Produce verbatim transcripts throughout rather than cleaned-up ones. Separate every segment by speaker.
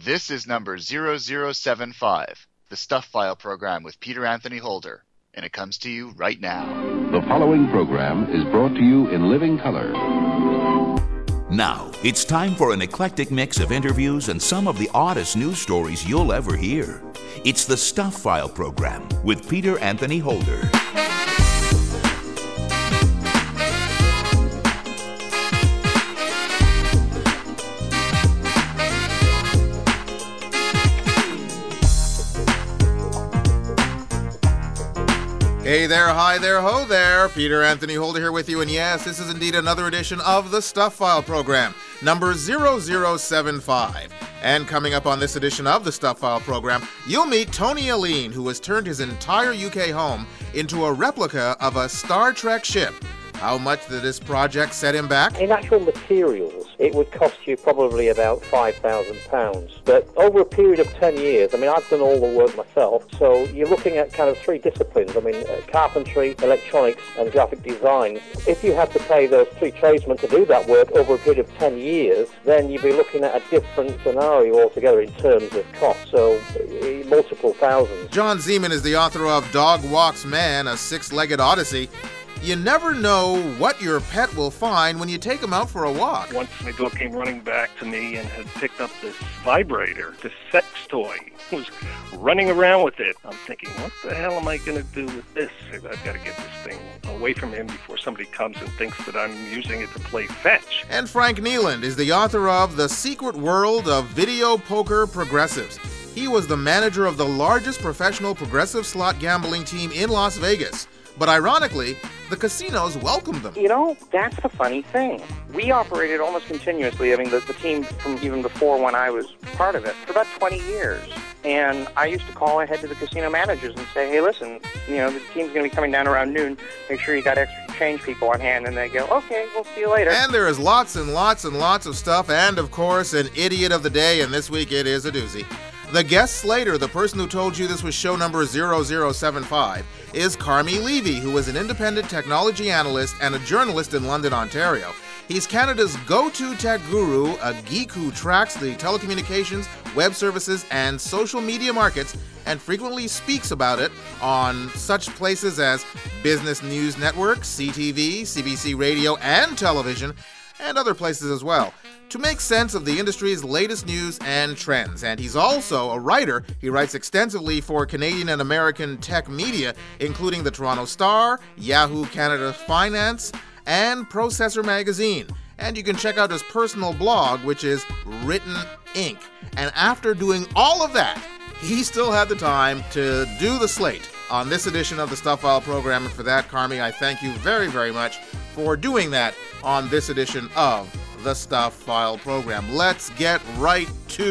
Speaker 1: This is number zero zero seven five, the Stuff File program with Peter Anthony Holder, and it comes to you right now.
Speaker 2: The following program is brought to you in living color.
Speaker 3: Now, it's time for an eclectic mix of interviews and some of the oddest news stories you'll ever hear. It's the Stuff File program with Peter Anthony Holder.
Speaker 4: Hey there, hi there, ho there. Peter Anthony Holder here with you, and yes, this is indeed another edition of the Stuff File program, number zero zero seven five. And coming up on this edition of the Stuff File program, you'll meet Tony Alleyne, who has turned his entire U K home into a replica of a Star Trek ship. How much did this project set him back?
Speaker 5: In actual materials, it would cost you probably about five thousand pounds. But over a period of ten years, I mean, I've done all the work myself, so you're looking at kind of three disciplines. I mean, uh, carpentry, electronics, and graphic design. If you had to pay those three tradesmen to do that work over a period of ten years, then you'd be looking at a different scenario altogether in terms of cost, so uh, multiple thousands.
Speaker 4: John Zeman is the author of Dog Walks Man, a six-legged odyssey. You never know what your pet will find when you take him out for a walk.
Speaker 6: Once my dog came running back to me and had picked up this vibrator, this sex toy. He was running around with it. I'm thinking, what the hell am I going to do with this? I've got to get this thing away from him before somebody comes and thinks that I'm using it to play fetch.
Speaker 4: And Frank Neeland is the author of The Secret World of Video Poker Progressives. He was the manager of the largest professional progressive slot gambling team in Las Vegas. But ironically, the casinos welcomed them.
Speaker 7: You know, that's the funny thing. We operated almost continuously, I mean, the, the team from even before when I was part of it, for about twenty years. And I used to call ahead to the casino managers and say, hey, listen, you know, the team's going to be coming down around noon. Make sure you got extra change people on hand. And they go, okay, we'll see you later.
Speaker 4: And there is lots and lots and lots of stuff. And, of course, an idiot of the day. And this week it is a doozy. The guest slater, the person who told you this was show number zero zero seven five, is Carmi Levy, who is an independent technology analyst and a journalist in London, Ontario. He's Canada's go-to tech guru, a geek who tracks the telecommunications, web services, and social media markets, and frequently speaks about it on such places as Business News Network, C T V, C B C Radio, and television, and other places as well, to make sense of the industry's latest news and trends. And he's also a writer. He writes extensively for Canadian and American tech media, including the Toronto Star, Yahoo Canada Finance, and Processor Magazine. And you can check out his personal blog, which is Written Incorporated. And after doing all of that, he still had the time to do the slate on this edition of the Stuff File program. And for that, Carmi, I thank you very, very much for doing that on this edition of the Stuff File program. Let's get right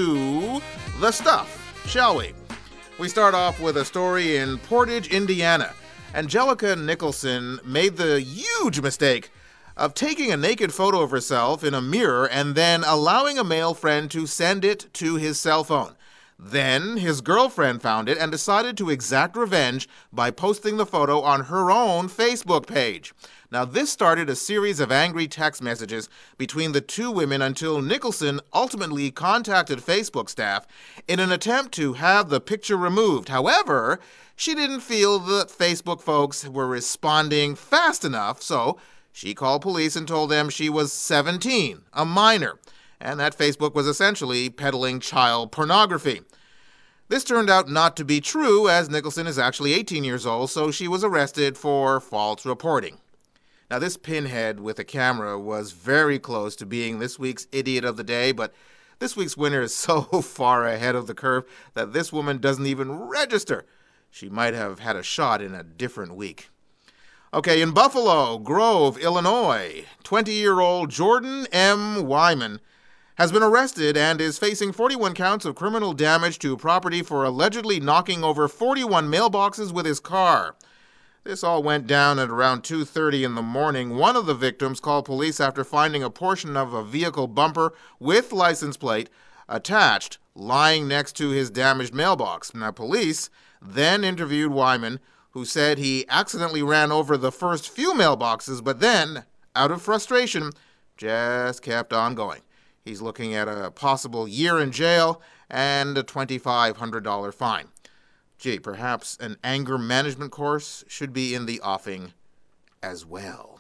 Speaker 4: to the stuff, shall we? We start off with a story in Portage, Indiana. Angelica Nicholson made the huge mistake of taking a naked photo of herself in a mirror and then allowing a male friend to send it to his cell phone. Then his girlfriend found it and decided to exact revenge by posting the photo on her own Facebook page. Now, this started a series of angry text messages between the two women until Nicholson ultimately contacted Facebook staff in an attempt to have the picture removed. However, she didn't feel that Facebook folks were responding fast enough, so she called police and told them she was seventeen, a minor, and that Facebook was essentially peddling child pornography. This turned out not to be true, as Nicholson is actually eighteen years old, so she was arrested for false reporting. Now, this pinhead with a camera was very close to being this week's Idiot of the Day, but this week's winner is so far ahead of the curve that this woman doesn't even register. She might have had a shot in a different week. Okay, in Buffalo Grove, Illinois, twenty-year-old Jordan M. Wyman has been arrested and is facing forty-one counts of criminal damage to property for allegedly knocking over forty-one mailboxes with his car. This all went down at around two thirty in the morning. One of the victims called police after finding a portion of a vehicle bumper with license plate attached lying next to his damaged mailbox. Now, police then interviewed Wyman, who said he accidentally ran over the first few mailboxes, but then, out of frustration, just kept on going. He's looking at a possible year in jail and a twenty-five hundred dollars fine. Gee, perhaps an anger management course should be in the offing as well.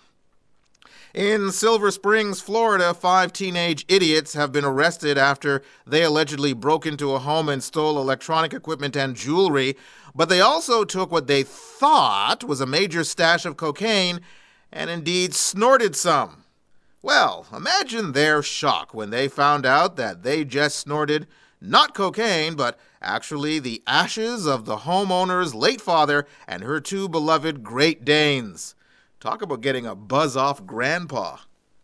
Speaker 4: In Silver Springs, Florida, five teenage idiots have been arrested after they allegedly broke into a home and stole electronic equipment and jewelry, but they also took what they thought was a major stash of cocaine and indeed snorted some. Well, imagine their shock when they found out that they just snorted not cocaine, but actually the ashes of the homeowner's late father and her two beloved Great Danes. Talk about getting a buzz off grandpa.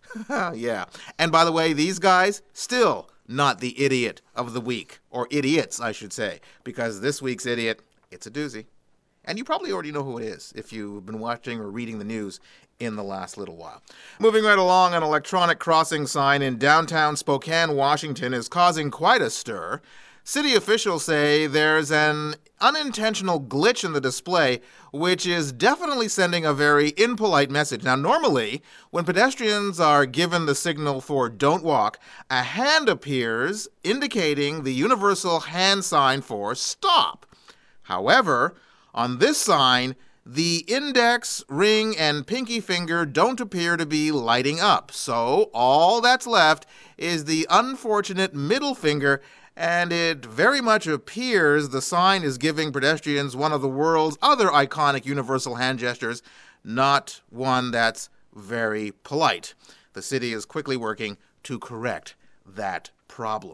Speaker 4: Yeah. And by the way, these guys, still not the idiot of the week. Or idiots, I should say. Because this week's idiot, it's a doozy. And you probably already know who it is if you've been watching or reading the news in the last little while. Moving right along, an electronic crossing sign in downtown Spokane, Washington is causing quite a stir. City officials say there's an unintentional glitch in the display, which is definitely sending a very impolite message. Now, normally, when pedestrians are given the signal for don't walk, a hand appears indicating the universal hand sign for stop. However, on this sign, the index, ring, and pinky finger don't appear to be lighting up. So all that's left is the unfortunate middle finger, and it very much appears the sign is giving pedestrians one of the world's other iconic universal hand gestures, not one that's very polite. The city is quickly working to correct that problem.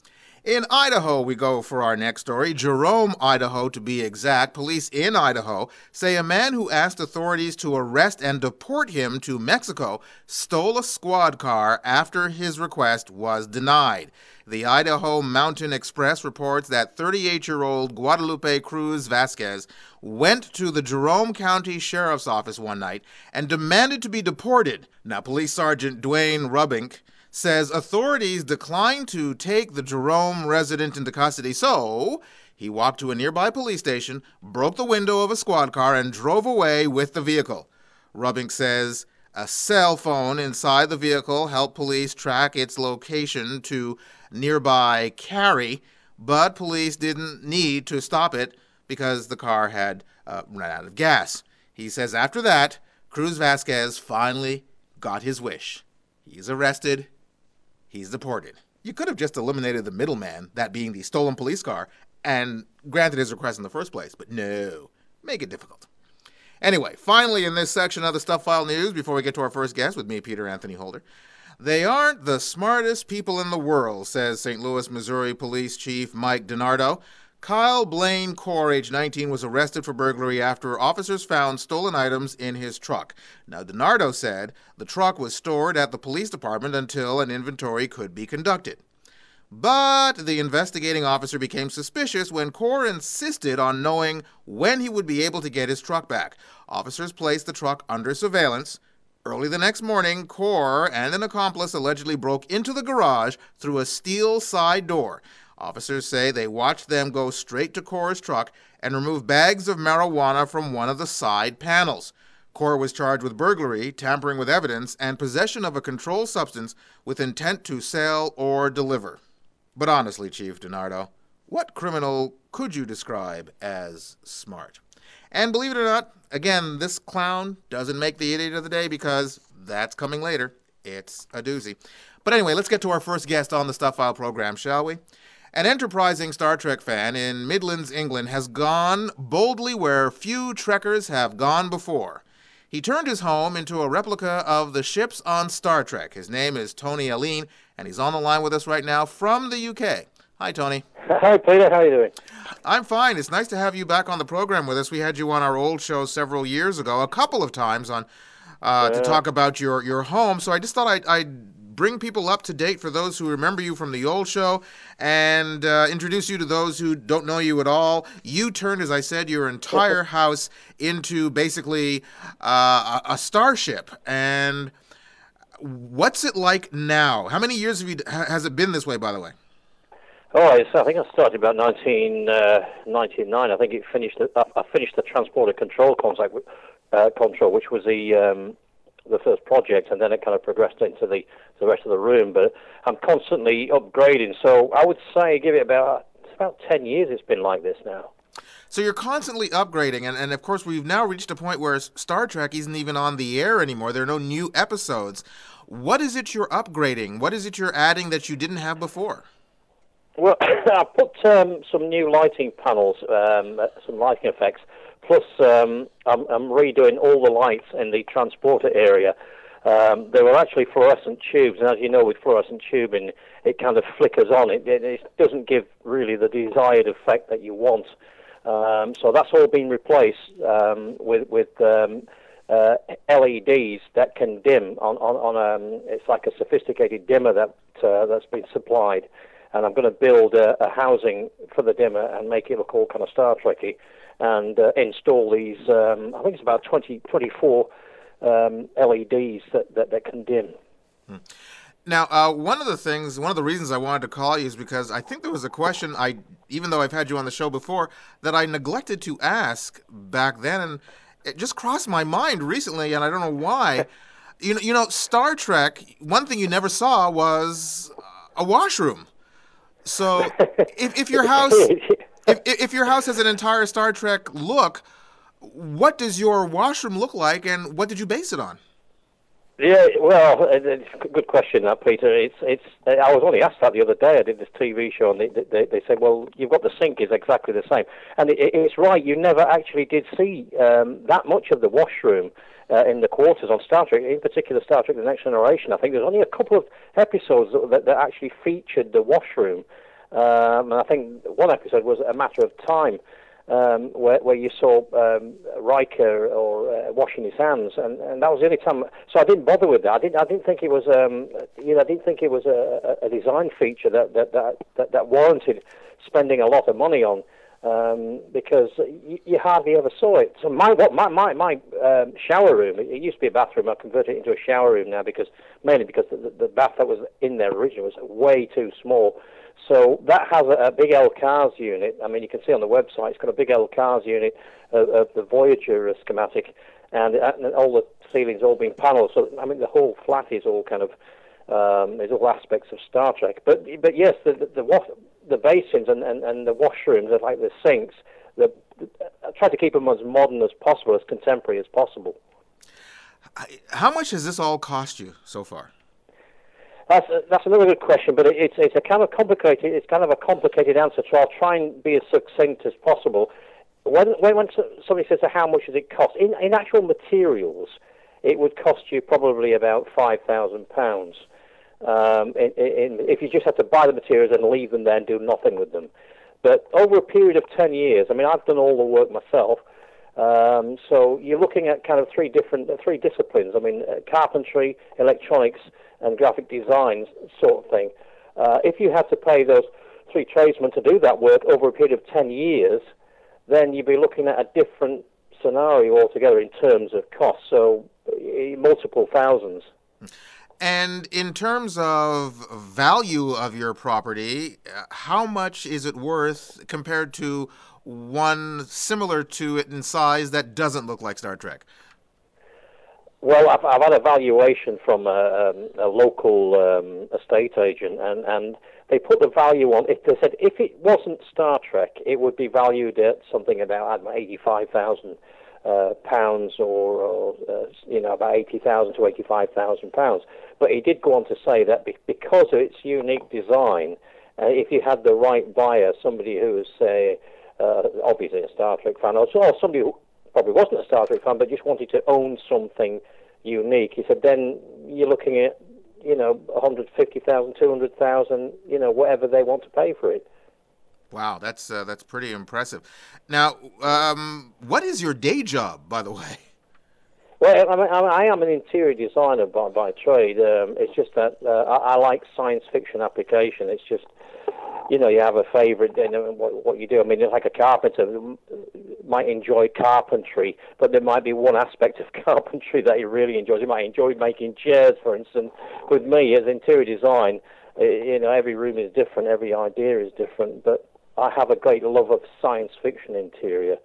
Speaker 4: In Idaho, we go for our next story. Jerome, Idaho, to be exact. Police in Idaho say a man who asked authorities to arrest and deport him to Mexico stole a squad car after his request was denied. The Idaho Mountain Express reports that thirty-eight-year-old Guadalupe Cruz Vasquez went to the Jerome County Sheriff's Office one night and demanded to be deported. Now, Police Sergeant Dwayne Rubink says authorities declined to take the Jerome resident into custody, so he walked to a nearby police station, broke the window of a squad car, and drove away with the vehicle. Rubink says a cell phone inside the vehicle helped police track its location to nearby Cary, but police didn't need to stop it because the car had uh, run out of gas. He says after that, Cruz Vasquez finally got his wish. He's arrested. He's deported. You could have just eliminated the middleman, that being the stolen police car, and granted his request in the first place, but no, make it difficult. Anyway, finally in this section of the Stuff File News, before we get to our first guest with me, Peter Anthony Holder, they aren't the smartest people in the world, says Saint Louis, Missouri Police Chief Mike DiNardo. Kyle Blaine Core, age nineteen, was arrested for burglary after officers found stolen items in his truck. Now, DiNardo said the truck was stored at the police department until an inventory could be conducted. But the investigating officer became suspicious when Core insisted on knowing when he would be able to get his truck back. Officers placed the truck under surveillance. Early the next morning, Core and an accomplice allegedly broke into the garage through a steel side door. Officers say they watched them go straight to Core's truck and remove bags of marijuana from one of the side panels. Core was charged with burglary, tampering with evidence, and possession of a controlled substance with intent to sell or deliver. But honestly, Chief DiNardo, what criminal could you describe as smart? And believe it or not, again, this clown doesn't make the idiot of the day because that's coming later. It's a doozy. But anyway, let's get to our first guest on the Stuff File program, shall we? An enterprising Star Trek fan in Midlands, England, has gone boldly where few trekkers have gone before. He turned his home into a replica of the ships on Star Trek. His name is Tony Alleyne, and he's on the line with us right now from the U K. Hi, Tony.
Speaker 5: Hi, Peter. How are you doing?
Speaker 4: I'm fine. It's nice to have you back on the program with us. We had you on our old show several years ago, a couple of times on uh, to talk about your, your home. So I just thought I'd, I'd bring people up to date for those who remember you from the old show and uh, introduce you to those who don't know you at all. You turned, as I said, your entire house into basically uh, a, a starship. And what's it like now? How many years have you, has it been this way, by the way?
Speaker 5: Oh, it's, I think I started about nineteen ninety-nine. I think it finished. I finished the transporter control contact uh, control, which was the um, the first project, and then it kind of progressed into the the rest of the room. But I'm constantly upgrading, so I would say give it about it's about ten years. It's been like this now.
Speaker 4: So you're constantly upgrading, and, and of course we've now reached a point where Star Trek isn't even on the air anymore. There are no new episodes. What is it you're upgrading? What is it you're adding that you didn't have before?
Speaker 5: Well, I put um, some new lighting panels, um, some lighting effects, plus um, I'm, I'm redoing all the lights in the transporter area. Um, they were actually fluorescent tubes, and as you know, with fluorescent tubing, it kind of flickers on. It, it, it doesn't give really the desired effect that you want. Um, so that's all been replaced um, with with um, uh, L E Ds that can dim on on, on um, it's like a sophisticated dimmer that uh, that's been supplied. And I'm going to build a, a housing for the dimmer and make it look all kind of Star Trekky, and uh, install these. Um, I think it's about twenty, twenty-four um, L E Ds that, that, that can dim.
Speaker 4: Hmm. Now, uh, one of the things, one of the reasons I wanted to call you is because I think there was a question I, even though I've had you on the show before, that I neglected to ask back then, and it just crossed my mind recently, and I don't know why. you know, you know, Star Trek. One thing you never saw was a washroom. So, if, if your house, if, if your house has an entire Star Trek look, what does your washroom look like, and what did you base it on?
Speaker 5: Yeah, well, it's a good question, that, Peter. It's it's. I was only asked that the other day. I did this T V show, and they they, they said, "Well, you've got the sink is exactly the same," and it, it's right. You never actually did see um, that much of the washroom uh, in the quarters on Star Trek, in particular Star Trek: The Next Generation. I think there's only a couple of episodes that, that actually featured the washroom, um, and I think one episode was A Matter of Time. Um, where, where you saw um, Riker or uh, washing his hands, and, and that was the only time. So I didn't bother with that. I didn't. I didn't think it was. Um, you know, I didn't think it was a, a design feature that that, that that that warranted spending a lot of money on, um, because you, you hardly ever saw it. So my what my my my um, shower room. It, it used to be a bathroom. I converted it into a shower room now because mainly because the, the bath that was in there originally was way too small. So that has a, a big L CARS unit. I mean, you can see on the website, it's got a big L CARS unit of, of the Voyager schematic, and, and all the ceilings all being panels. So, I mean, the whole flat is all kind of, um, there's all aspects of Star Trek. But but yes, the the, the, wash, the basins and, and, and the washrooms are like the sinks. The, the, I try to keep them as modern as possible, as contemporary as possible.
Speaker 4: How much has this all cost you so far?
Speaker 5: That's a, that's another good question, but it, it's it's a kind of complicated. It's kind of a complicated answer. So I'll try and be as succinct as possible. When when, when somebody says, "How much does it cost?" In in actual materials, it would cost you probably about five thousand pounds. Um, in, in, if you just had to buy the materials and leave them there and do nothing with them. But over a period of ten years, I mean, I've done all the work myself. Um, so you're looking at kind of three different uh, three disciplines. I mean, uh, carpentry, electronics, and graphic design sort of thing. Uh, if you had to pay those three tradesmen to do that work over a period of ten years, then you'd be looking at a different scenario altogether in terms of cost, so uh, multiple thousands.
Speaker 4: And in terms of value of your property, how much is it worth compared to one similar to it in size that doesn't look like Star Trek?
Speaker 5: Well, I've, I've had a valuation from a, um, a local um, estate agent, and, and they put the value on. If they said if it wasn't Star Trek, it would be valued at something about I don't know, eighty-five thousand uh, pounds, or, or uh, you know, about eighty thousand to eighty-five thousand pounds. But he did go on to say that be- because of its unique design, uh, if you had the right buyer, somebody who was, say, uh, obviously a Star Trek fan, or, or somebody who probably wasn't a Star Trek fan, but just wanted to own something unique. He said, then you're looking at, you know, one hundred fifty thousand, two hundred thousand, you know, whatever they want to pay for it.
Speaker 4: Wow, that's uh, that's pretty impressive. Now, um, what is your day job, by the way?
Speaker 5: Well, I, mean, I am an interior designer by, by trade. Um, it's just that uh, I, I like science fiction application. It's just, you know, you have a favorite, you know, what, what you do. I mean, it's like a carpenter might enjoy carpentry, but there might be one aspect of carpentry that he really enjoys. He might enjoy making chairs, for instance. With me, as interior design, you know, every room is different, every idea is different, but I have a great love of science fiction interior.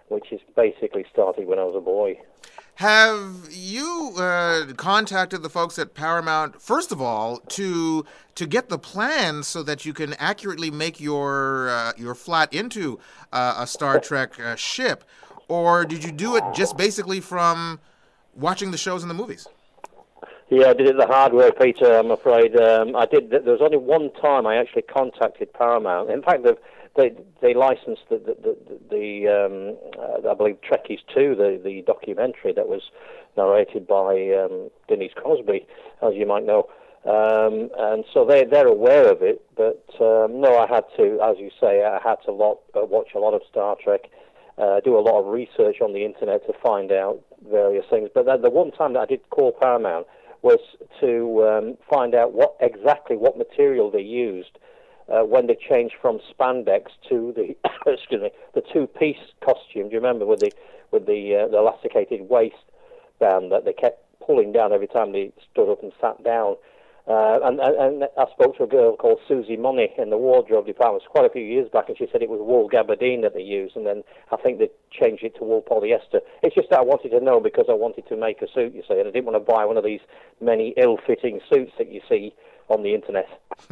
Speaker 5: which is basically started when I was a boy.
Speaker 4: Have you uh, contacted the folks at Paramount, first of all, to to get the plans so that you can accurately make your uh, your flat into uh, a Star Trek uh, ship, or did you do it just basically from watching the shows and the movies?
Speaker 5: Yeah, I did it the hard way, Peter, I'm afraid. Um, I did. There was only one time I actually contacted Paramount. In fact, they've They they licensed the the, the, the um, uh, I believe Trekkies two, the the documentary that was narrated by um, Denise Crosby, as you might know, um, and so they they're aware of it. But um, no, I had to, as you say, I had to lot uh, watch a lot of Star Trek, uh, do a lot of research on the internet to find out various things. But the, the one time that I did call Paramount was to um, find out what exactly what material they used. Uh, when they changed from spandex to the excuse me the two-piece costume. Do you remember with the with the, uh, the elasticated waistband that they kept pulling down every time they stood up and sat down? Uh, and, and, and I spoke to a girl called Susie Money in the wardrobe department quite a few years back, and she said it was wool gabardine that they used, and then I think they changed it to wool polyester. It's just that I wanted to know because I wanted to make a suit, you see, and I didn't want to buy one of these many ill-fitting suits that you see on the internet.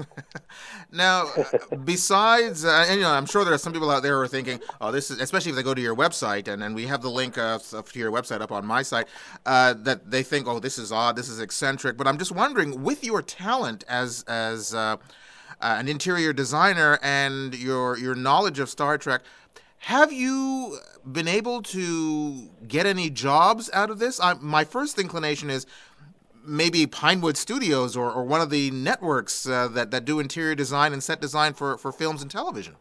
Speaker 4: Now, besides, uh, and you know, I'm sure there are some people out there who are thinking, oh, this is, especially if they go to your website, and, and we have the link uh, to your website up on my site, uh, that they think, oh, this is odd, this is eccentric. But I'm just wondering, with your talent as as uh, uh, an interior designer and your your knowledge of Star Trek, have you been able to get any jobs out of this? I, my first inclination is maybe Pinewood Studios or, or one of the networks uh, that, that do interior design and set design for, for films and television.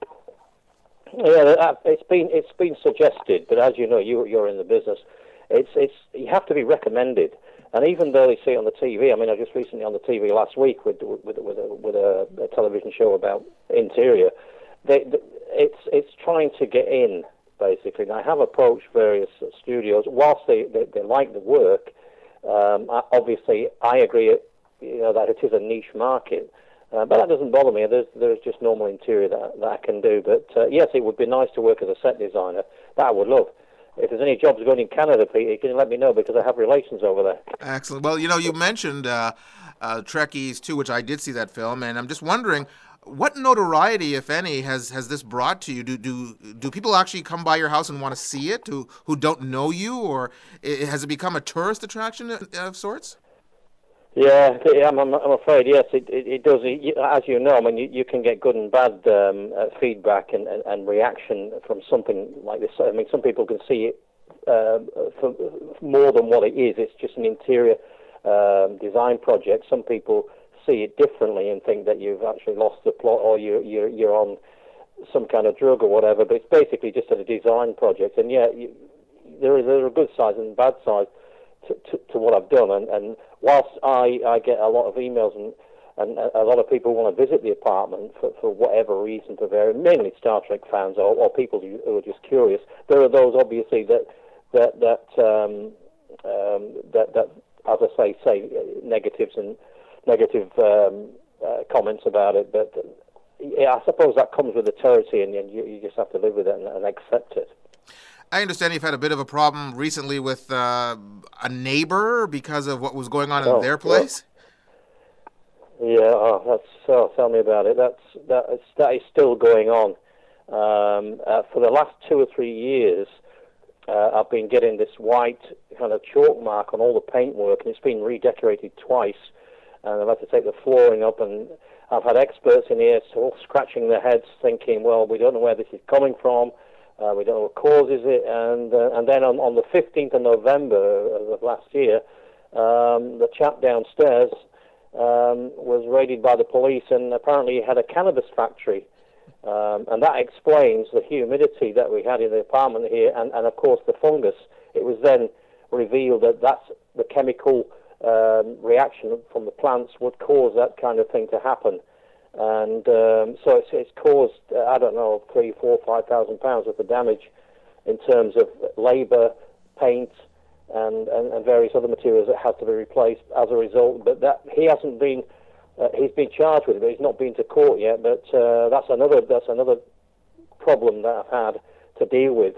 Speaker 5: Yeah, it's been it's been suggested, but as you know, you you're in the business. It's it's you have to be recommended, and even though they see it on the T V, I mean, I just recently on the T V last week with with with a, with a, a television show about interior. They, it's it's trying to get in basically. And I have approached various studios whilst they they, they like the work. Um, obviously, I agree, you know, that it is a niche market, uh, but that doesn't bother me. There's there's just normal interior that, that I can do. But uh, yes, it would be nice to work as a set designer. That I would love. If there's any jobs going in Canada, Pete, you can let me know because I have relations over there.
Speaker 4: Excellent. Well, you know, you mentioned uh, uh, Trekkies two, which I did see that film, and I'm just wondering, what notoriety, if any, has, has this brought to you? Do do do people actually come by your house and want to see it, who who don't know you, or it, has it become a tourist attraction of, of sorts?
Speaker 5: Yeah, I'm, I'm, I'm afraid, yes, it, it, it does. As you know, I mean, you, you can get good and bad um, uh, feedback and, and, and reaction from something like this. I mean, some people can see it uh, for more than what it is. It's just an interior um, design project. Some people see it differently and think that you've actually lost the plot or you're, you're, you're on some kind of drug or whatever, but it's basically just a design project. And yeah, you, there, is, there are good sides and bad sides to, to, to what I've done. And, and whilst I, I get a lot of emails and, and a lot of people want to visit the apartment for, for whatever reason, for very, mainly Star Trek fans or, or people who, who are just curious, there are those obviously that, that, that, um, um, that, that as I say, say negatives and negative um, uh, comments about it, but yeah, I suppose that comes with the territory, and, and you, you just have to live with it and, and accept it.
Speaker 4: I understand you've had a bit of a problem recently with uh, a neighbor because of what was going on
Speaker 5: oh,
Speaker 4: in their place.
Speaker 5: Yeah, oh, that's oh, tell me about it. That's that is, that is still going on. Um, uh, for the last two or three years, uh, I've been getting this white kind of chalk mark on all the paintwork, and it's been redecorated twice. And I've had to take the flooring up, and I've had experts in here all scratching their heads, thinking, well, we don't know where this is coming from, uh, we don't know what causes it, and uh, and then on, on the fifteenth of November of last year, um, the chap downstairs um, was raided by the police, and apparently he had a cannabis factory, um, and that explains the humidity that we had in the apartment here, and, and of course the fungus. It was then revealed that that's the chemical Um, reaction from the plants would cause that kind of thing to happen, and um, so it's, it's caused uh, I don't know three, four, five thousand pounds worth of damage in terms of labour, paint, and, and, and various other materials that had to be replaced as a result. But that he hasn't been uh, he's been charged with it, but he's not been to court yet. But uh, that's another that's another problem that I've had to deal with.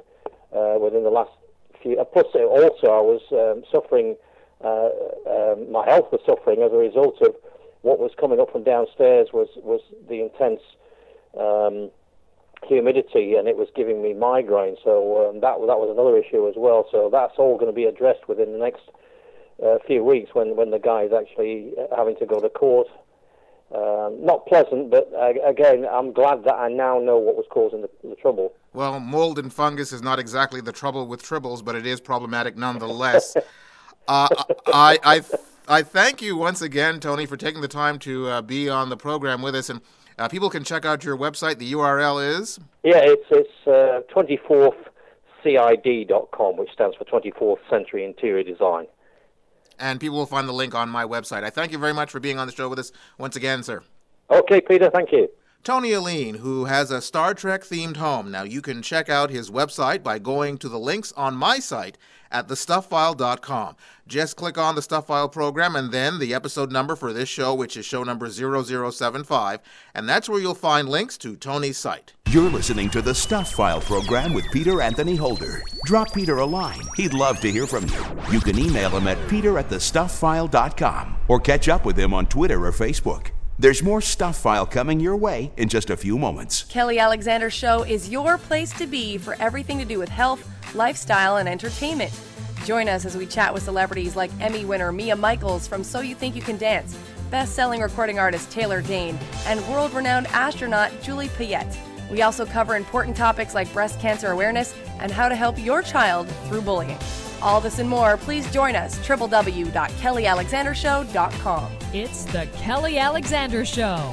Speaker 5: uh, within the last few. Uh, plus, also, I was um, suffering. Uh, um, my health was suffering as a result of what was coming up from downstairs. Was was the intense um, humidity, and it was giving me migraine. So um, that that was another issue as well. So that's all going to be addressed within the next uh, few weeks when when the guy is actually having to go to court. Um, not pleasant, but uh, again, I'm glad that I now know what was causing the, the trouble.
Speaker 4: Well, mold and fungus is not exactly the trouble with tribbles, but it is problematic nonetheless. uh, I, I, I thank you once again, Tony, for taking the time to uh, be on the program with us. And uh, people can check out your website. The U R L is?
Speaker 5: Yeah, it's it's uh, twenty-fourth C I D dot com, which stands for twenty-fourth Century Interior Design.
Speaker 4: And people will find the link on my website. I thank you very much for being on the show with us once again, sir.
Speaker 5: Okay, Peter, thank you.
Speaker 4: Tony Aline, who has a Star Trek-themed home. Now, you can check out his website by going to the links on my site at the stuff file dot com. Just click on the Stuff File program and then the episode number for this show, which is show number zero zero seven five, and that's where you'll find links to Tony's site.
Speaker 3: You're listening to the Stuff File program with Peter Anthony Holder. Drop Peter a line. He'd love to hear from you. You can email him at peter at the stuff file dot com or catch up with him on Twitter or Facebook. There's more Stuff File coming your way in just a few moments.
Speaker 8: Kelly Alexander Show is your place to be for everything to do with health, lifestyle, and entertainment. Join us as we chat with celebrities like Emmy winner Mia Michaels from So You Think You Can Dance, best-selling recording artist Taylor Dane, and world-renowned astronaut Julie Payette. We also cover important topics like breast cancer awareness and how to help your child through bullying. All this and more, please join us, w w w dot kelly alexander show dot com.
Speaker 9: It's the Kelly Alexander Show.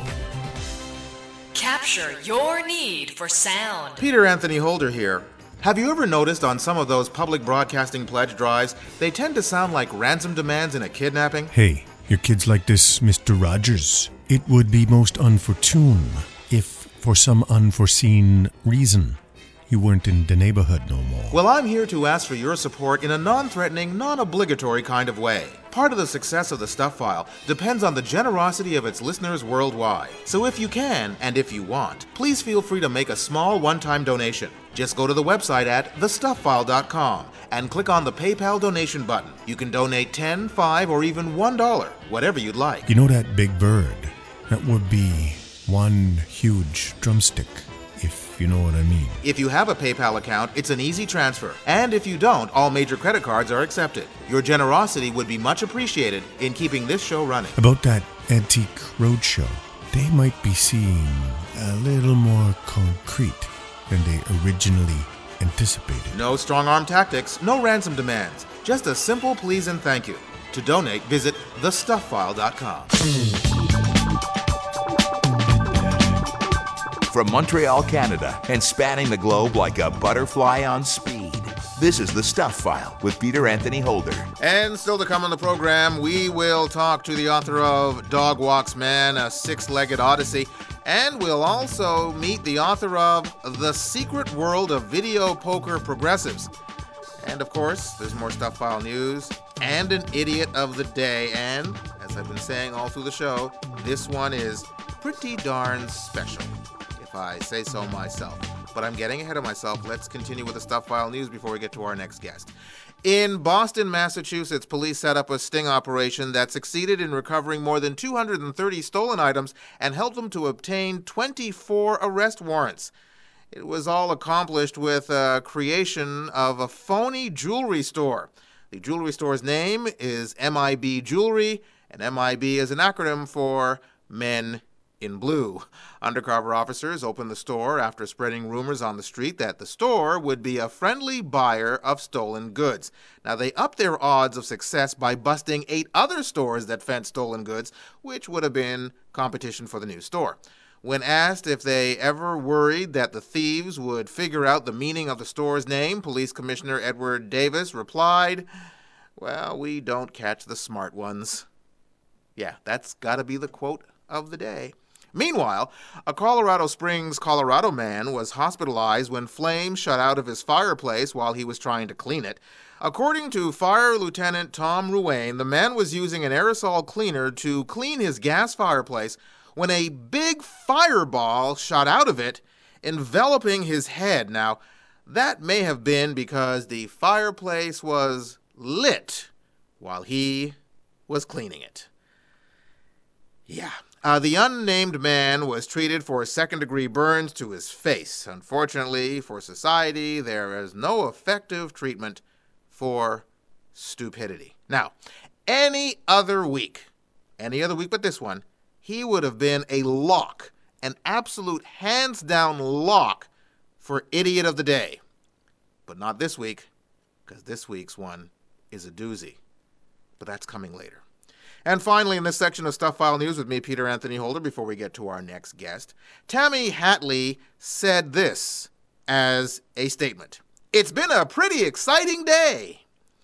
Speaker 10: Capture your need for sound.
Speaker 4: Peter Anthony Holder here. Have you ever noticed on some of those public broadcasting pledge drives, they tend to sound like ransom demands in a kidnapping?
Speaker 11: Hey, your kid's like this, Mister Rogers. It would be most unfortune if, for some unforeseen reason, you weren't in the neighborhood no more.
Speaker 4: Well, I'm here to ask for your support in a non-threatening, non-obligatory kind of way. Part of the success of the Stuff File depends on the generosity of its listeners worldwide. So if you can, and if you want, please feel free to make a small one-time donation. Just go to the website at the stuff file dot com and click on the PayPal donation button. You can donate ten dollars, five dollars, or even one dollar, whatever you'd like.
Speaker 11: You know that big bird? That would be one huge drumstick, if you know what I mean.
Speaker 4: If you have a PayPal account, it's an easy transfer. And if you don't, all major credit cards are accepted. Your generosity would be much appreciated in keeping this show running.
Speaker 11: About that Antique Roadshow, they might be seeing a little more concrete than they originally anticipated.
Speaker 4: No strong-arm tactics, no ransom demands. Just a simple please and thank you. To donate, visit the stuff file dot com.
Speaker 3: From Montreal, Canada, and spanning the globe like a butterfly on speed, this is The Stuff File with Peter Anthony Holder.
Speaker 4: And still to come on the program, we will talk to the author of Dog Walks Man, A Six-Legged Odyssey, and we'll also meet the author of The Secret World of Video Poker Progressives. And of course, there's more Stuff File news and an idiot of the day, and as I've been saying all through the show, this one is pretty darn special, if I say so myself. But I'm getting ahead of myself. Let's continue with the Stuff File news before we get to our next guest. In Boston, Massachusetts, police set up a sting operation that succeeded in recovering more than two hundred thirty stolen items and helped them to obtain twenty-four arrest warrants. It was all accomplished with a creation of a phony jewelry store. The jewelry store's name is M I B Jewelry, and M I B is an acronym for Men in Blue. Undercover officers opened the store after spreading rumors on the street that the store would be a friendly buyer of stolen goods. Now, they upped their odds of success by busting eight other stores that fenced stolen goods, which would have been competition for the new store. When asked if they ever worried that the thieves would figure out the meaning of the store's name, Police Commissioner Edward Davis replied, "Well, we don't catch the smart ones." Yeah, that's got to be the quote of the day. Meanwhile, a Colorado Springs, Colorado man was hospitalized when flames shot out of his fireplace while he was trying to clean it. According to Fire Lieutenant Tom Ruane, the man was using an aerosol cleaner to clean his gas fireplace when a big fireball shot out of it, enveloping his head. Now, That may have been because the fireplace was lit while he was cleaning it. Yeah. Uh, the unnamed man was treated for second-degree burns to his face. Unfortunately for society, there is no effective treatment for stupidity. Now, any other week, any other week but this one, he would have been a lock, an absolute hands-down lock for Idiot of the Day. But not this week, because this week's one is a doozy. But that's coming later. And finally, in this section of Stuff File News with me, Peter Anthony Holder, before we get to our next guest, Tammy Hatley said this as a statement. It's been a pretty exciting day.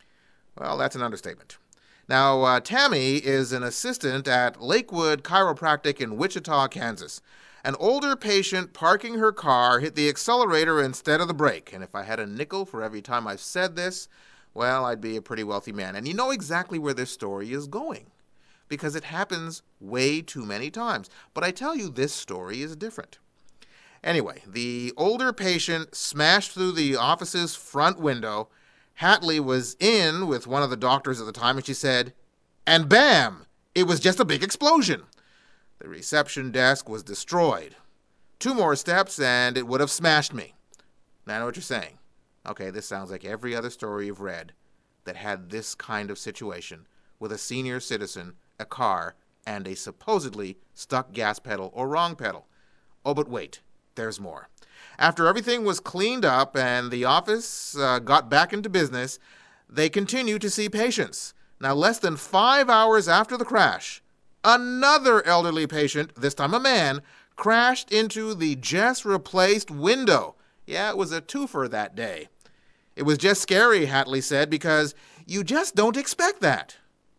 Speaker 4: Well, that's an understatement. Now, uh, Tammy is an assistant at Lakewood Chiropractic in Wichita, Kansas. An older patient parking her car hit the accelerator instead of the brake. And if I had a nickel for every time I've said this, well, I'd be a pretty wealthy man. And you know exactly where this story is going, because it happens way too many times. But I tell you, this story is different. Anyway, the older patient smashed through the office's front window. Hatley was in with one of the doctors at the time, and she said, and bam, it was just a big explosion. The reception desk was destroyed. Two more steps, and it would have smashed me. Now, I know what you're saying. Okay, this sounds like every other story you've read that had this kind of situation with a senior citizen, a car, and a supposedly stuck gas pedal or wrong pedal. Oh, but wait, there's more. After everything was cleaned up and the office uh, got back into business, they continued to see patients. Now, less than five hours after the crash, another elderly patient, this time a man, crashed into the just replaced window. Yeah, it was a twofer that day. It was just scary, Hatley said, because you just don't expect that.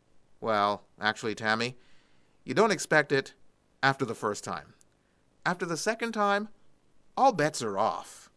Speaker 4: Well, actually, Tammy, you don't expect it after the first time. After the second time, all bets are off.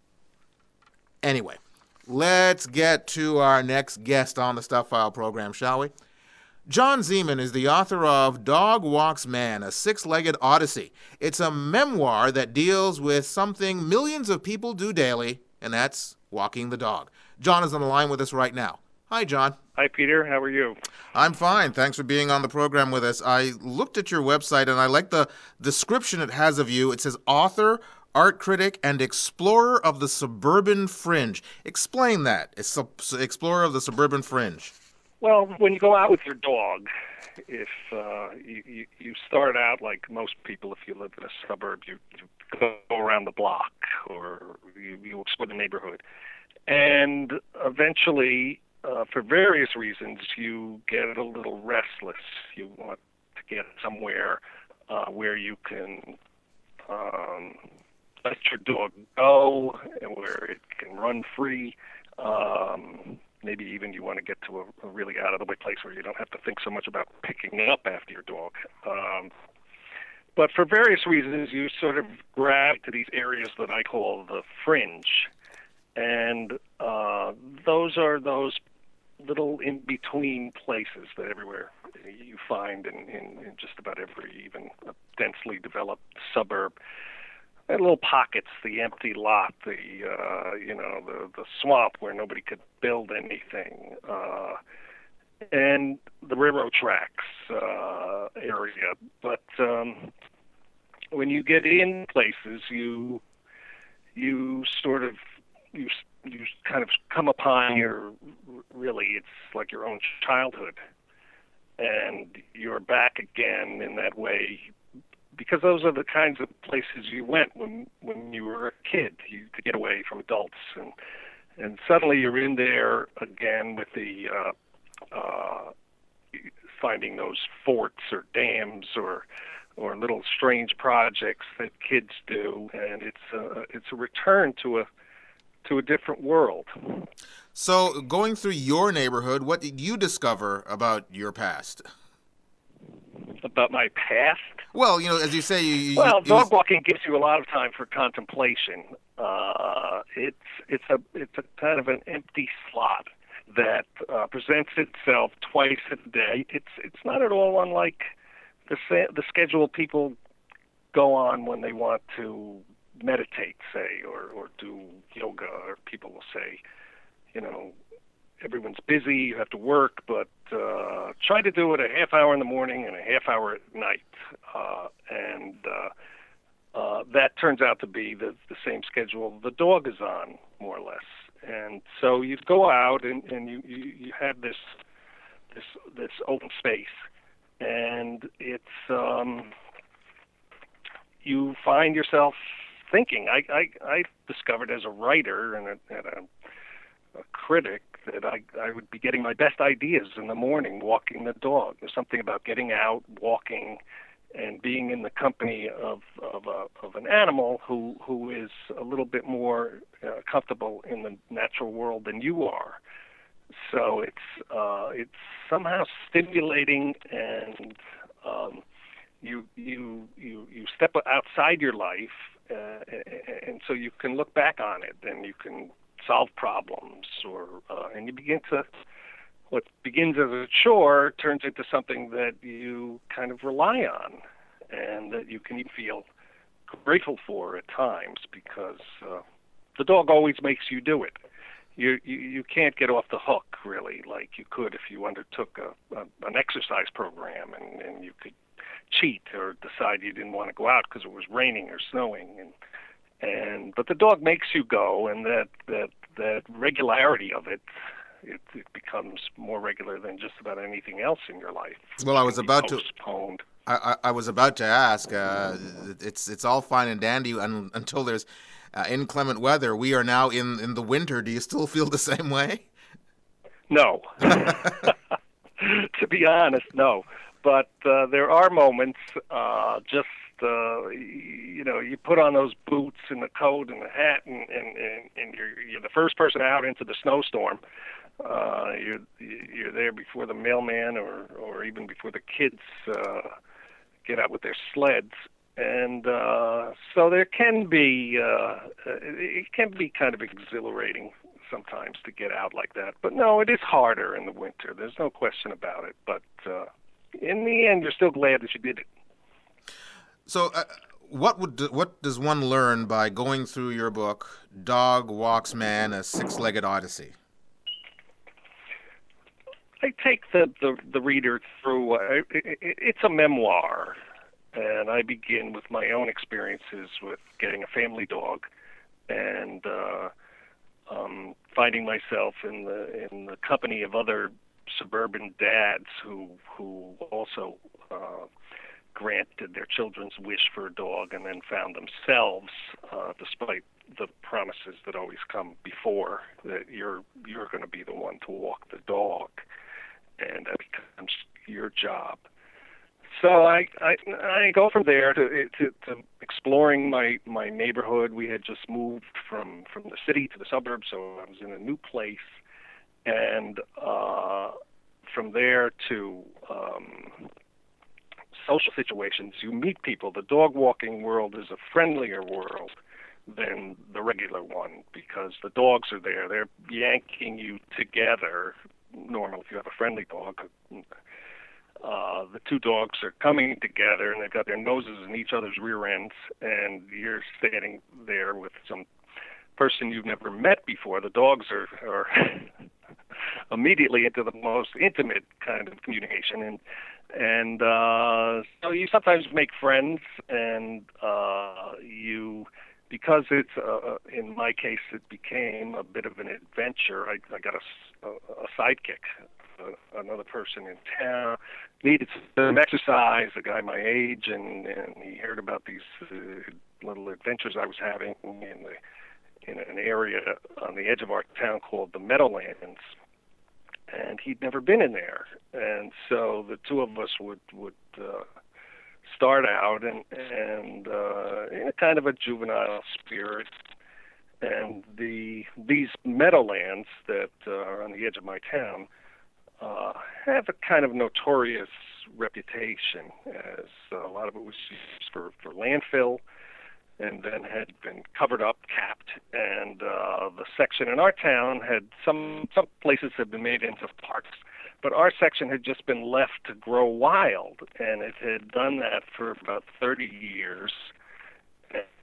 Speaker 4: Anyway, let's get to our next guest on the Stuff File program, shall we? John Zeman is the author of Dog Walks Man, a Six-Legged Odyssey. It's a memoir that deals with something millions of people do daily, and that's walking the dog. John is on the line with us right now. Hi, John.
Speaker 6: Hi, Peter. How are you?
Speaker 4: I'm fine. Thanks for being on the program with us. I looked at your website, and I like the description it has of you. It says author, art critic, and explorer of the suburban fringe. Explain that. It's explorer of the suburban fringe.
Speaker 6: Well, when you go out with your dog, if uh, you, you, you start out like most people, if you live in a suburb, you, you go around the block or you, you explore the neighborhood. And eventually, uh, for various reasons, you get a little restless. You want to get somewhere uh, where you can um, let your dog go, and where it can run free. Um, maybe even you want to get to a, a really out-of-the-way place where you don't have to think so much about picking up after your dog. Um, but for various reasons, you sort of grab to these areas that I call the fringe. And uh, those are those little in-between places that everywhere you find in, in, in just about every even densely developed suburb. And little pockets, the empty lot, the uh, you know the the swamp where nobody could build anything, uh, and the railroad tracks uh, area. But um, when you get in places, you you sort of you you kind of come upon your really it's like your own childhood, and you're back again in that way. Because those are the kinds of places you went when when you were a kid, you, to get away from adults, and and suddenly you're in there again with the uh, uh, finding those forts or dams or or little strange projects that kids do, and it's a, it's a return to a to a different world.
Speaker 4: So, going through your neighborhood, what did you discover about your past?
Speaker 6: About my past?
Speaker 4: Well, you know, as you say, you... you
Speaker 6: well,
Speaker 4: it
Speaker 6: dog
Speaker 4: was...
Speaker 6: walking gives you a lot of time for contemplation. Uh, it's it's a it's a kind of an empty slot that uh, presents itself twice a day. It's it's not at all unlike the the schedule people go on when they want to meditate, say, or, or do yoga, or people will say, you know, everyone's busy, you have to work, but uh, try to do it a half hour in the morning and a half hour at night. Uh, and uh, uh, that turns out to be the, the same schedule the dog is on, more or less. And so you go out and, and you, you, you have this this this open space, and it's um, you find yourself thinking. I, I, I discovered as a writer and a, and a, a critic that I, I would be getting my best ideas in the morning walking the dog. There's something about getting out, walking, and being in the company of of, a, of an animal who, who is a little bit more uh, comfortable in the natural world than you are. So it's uh, it's somehow stimulating, and um, you you you you step outside your life, uh, and so you can look back on it, and you can solve problems, or uh, and you begin to, what begins as a chore turns into something that you kind of rely on, and that you can even feel grateful for at times, because uh, the dog always makes you do it. You, you you can't get off the hook, really, like you could if you undertook a, a an exercise program, and, and you could cheat or decide you didn't want to go out because it was raining or snowing, and and but the dog makes you go, and that that that regularity of it, it, it becomes more regular than just about anything else in your life.
Speaker 4: Well, I was about to.
Speaker 6: Postponed.
Speaker 4: I, I, I was about to ask. Uh, it's it's all fine and dandy un, until there's uh, inclement weather. We are now in, in the winter. Do you still feel the same way?
Speaker 6: No. To be honest, no. But uh, there are moments, uh, just, uh, you know, you put on those boots and the coat and the hat, and, and, and, and you're, you're the first person out into the snowstorm. Uh, you're you're there before the mailman, or, or even before the kids uh, get out with their sleds. And uh, so there can be, uh, it can be kind of exhilarating sometimes to get out like that. But no, it is harder in the winter. There's no question about it. But uh, in the end, you're still glad that you did it.
Speaker 4: So uh, what would what does one learn by going through your book, Dog Walks Man, A Six-Legged Odyssey?
Speaker 6: I take the, the, the reader through, uh, it, it, it's a memoir, and I begin with my own experiences with getting a family dog, and uh, um, finding myself in the in the company of other suburban dads who who also uh, granted their children's wish for a dog, and then found themselves, uh, despite the promises that always come before, that you're you're going to be the one to walk the dog, and that becomes your job. So I, I I go from there to, to to exploring my my neighborhood. We had just moved from from the city to the suburbs, so I was in a new place, and uh, from there to um, social situations. You meet people. The dog walking world is a friendlier world than the regular one, because the dogs are there. They're yanking you together. Normal, if you have a friendly dog. Uh, the two dogs are coming together, and they've got their noses in each other's rear ends, and you're standing there with some person you've never met before. The dogs are, are immediately into the most intimate kind of communication, and and uh, so you sometimes make friends, and uh, you, because it's uh, in my case, it became a bit of an adventure. I, I got a, a, a sidekick. Uh, another person in town needed some exercise, a guy my age, and, and he heard about these uh, little adventures I was having in the in an area on the edge of our town called the Meadowlands, and he'd never been in there, and so the two of us would would uh, start out and and uh, in a kind of a juvenile spirit. And the these Meadowlands that uh, are on the edge of my town Uh, have a kind of notorious reputation, as uh, a lot of it was used for, for landfill, and then had been covered up, capped, and uh, the section in our town had some some places had been made into parks, but our section had just been left to grow wild, and it had done that for about thirty years.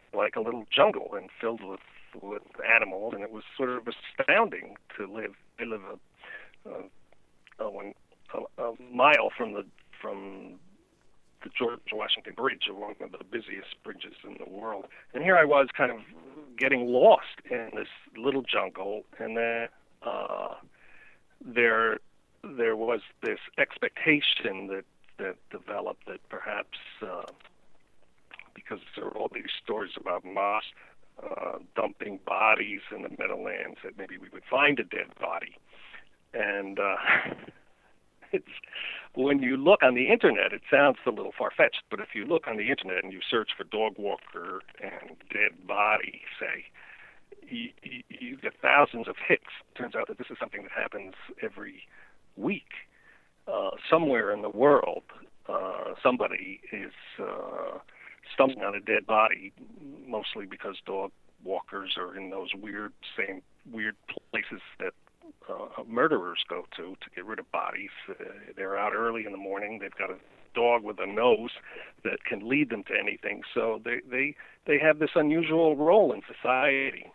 Speaker 6: like a little jungle and filled with with animals, and it was sort of astounding to live. I live a, a, a, one, a, a mile from the from the George Washington Bridge, one of the busiest bridges in the world, and here I was, kind of getting lost in this little jungle, and then uh, there there was this expectation that that developed that perhaps uh, because there were all these stories about Moss uh, dumping bodies in the Meadowlands, that maybe we would find a dead body. And uh, it's when you look on the internet, it sounds a little far-fetched, but if you look on the internet and you search for dog walker and dead body, say, you, you, you get thousands of hits. It turns out that this is something that happens every week. Uh, somewhere in the world, uh, somebody is uh, stumbling on a dead body, mostly because dog walkers are in those weird, same weird places that uh, murderers go to to get rid of bodies. Uh, they're out early in the morning. They've got a dog with a nose that can lead them to anything. So they they, they have this unusual role in society,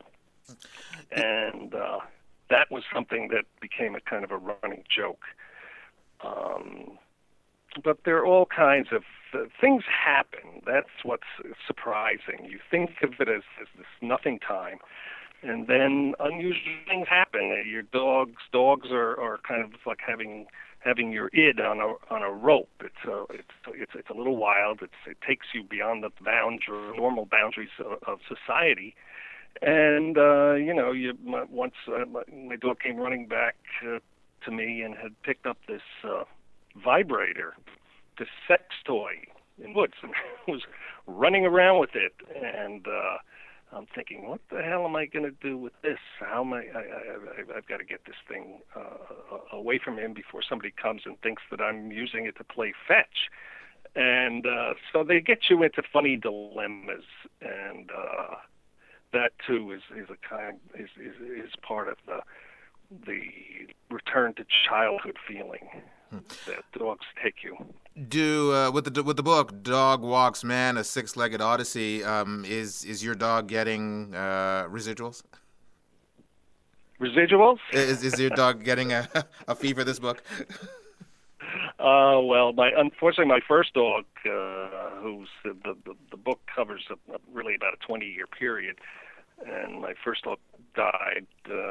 Speaker 6: and uh, that was something that became a kind of a running joke. Um, but there are all kinds of uh, things happen. That's what's surprising. You think of it as, as this nothing time, and then unusual things happen. Your dogs, dogs are, are kind of like having having your id on a on a rope. It's a, it's it's it's a little wild. It's, it takes you beyond the boundary, normal boundaries of, of society. And uh, you know, you once uh, my, my dog came running back Uh, to me and had picked up this uh, vibrator, this sex toy in the woods, and was running around with it. And uh, I'm thinking, what the hell am I going to do with this? How am I? I, I I've got to get this thing uh, away from him before somebody comes and thinks that I'm using it to play fetch. And uh, so they get you into funny dilemmas, and uh, that too is is a kind is is, is part of the. the return to childhood feeling that dogs take you.
Speaker 4: Do uh, with the with the book Dog Walks Man: A Six-Legged Odyssey, um, is is your dog getting uh, residuals?
Speaker 6: Residuals?
Speaker 4: Is is your dog getting a a fee for this book?
Speaker 6: Uh, well, my unfortunately, my first dog, uh, who's the, the the book covers a, a really about a twenty-year period, and my first dog died.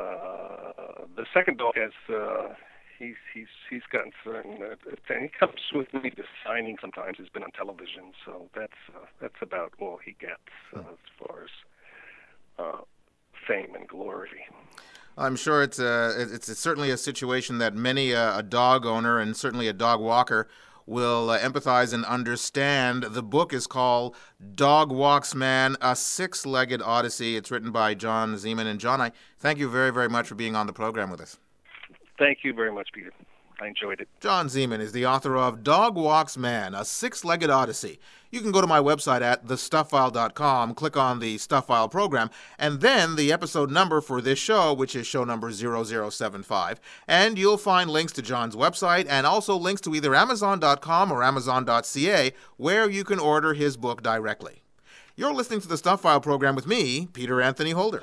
Speaker 6: Uh, the second dog has uh, he's he's he's gotten certain. Uh, and he comes with me to signing sometimes. He's been on television, so that's uh, that's about all he gets uh, as far as uh, fame and glory.
Speaker 4: I'm sure it's a, it's a, certainly a situation that many uh, a dog owner and certainly a dog walker will uh, empathize and understand. The book is called Dog Walks Man: A Six-Legged Odyssey. It's written by John Zeman. And John, I thank you very, very much for being on the program with us.
Speaker 6: Thank you very much, Peter. I enjoyed it.
Speaker 4: John Zeman is the author of Dog Walks Man: A Six-Legged Odyssey. You can go to my website at the stuff file dot com, click on the Stuff File program, and then the episode number for this show, which is show number zero zero seven five. And you'll find links to John's website and also links to either amazon dot com or amazon dot c a, where you can order his book directly. You're listening to the Stuff File program with me, Peter Anthony Holder.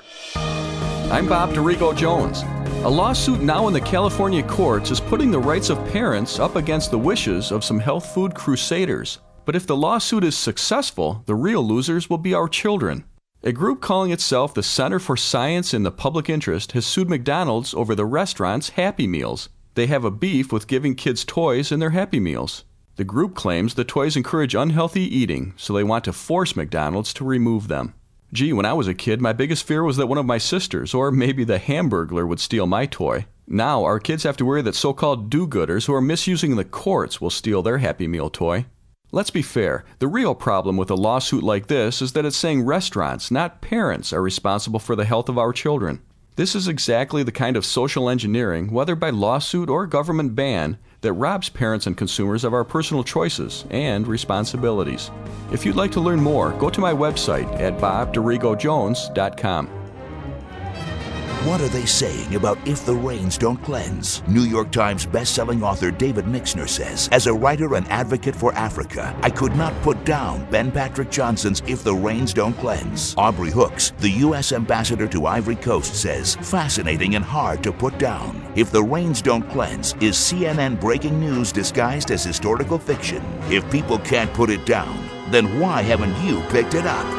Speaker 12: I'm Bob Dorigo Jones. A lawsuit now in the California courts is putting the rights of parents up against the wishes of some health food crusaders. But if the lawsuit is successful, the real losers will be our children. A group calling itself the Center for Science in the Public Interest has sued McDonald's over the restaurant's Happy Meals. They have a beef with giving kids toys in their Happy Meals. The group claims the toys encourage unhealthy eating, so they want to force McDonald's to remove them. Gee, when I was a kid, my biggest fear was that one of my sisters, or maybe the Hamburglar, would steal my toy. Now, our kids have to worry that so-called do-gooders who are misusing the courts will steal their Happy Meal toy. Let's be fair. The real problem with a lawsuit like this is that it's saying restaurants, not parents, are responsible for the health of our children. This is exactly the kind of social engineering, whether by lawsuit or government ban, that robs parents and consumers of our personal choices and responsibilities. If you'd like to learn more, go to my website at bob dorigo jones dot com.
Speaker 3: What are they saying about If the Rains Don't Cleanse? New York Times best-selling author David Mixner says, as a writer and advocate for Africa, I could not put down Ben Patrick Johnson's If the Rains Don't Cleanse. Aubrey Hooks, the U S ambassador to Ivory Coast, says, fascinating and hard to put down. If the Rains Don't Cleanse is C N N breaking news disguised as historical fiction. If people can't put it down, then why haven't you picked it up?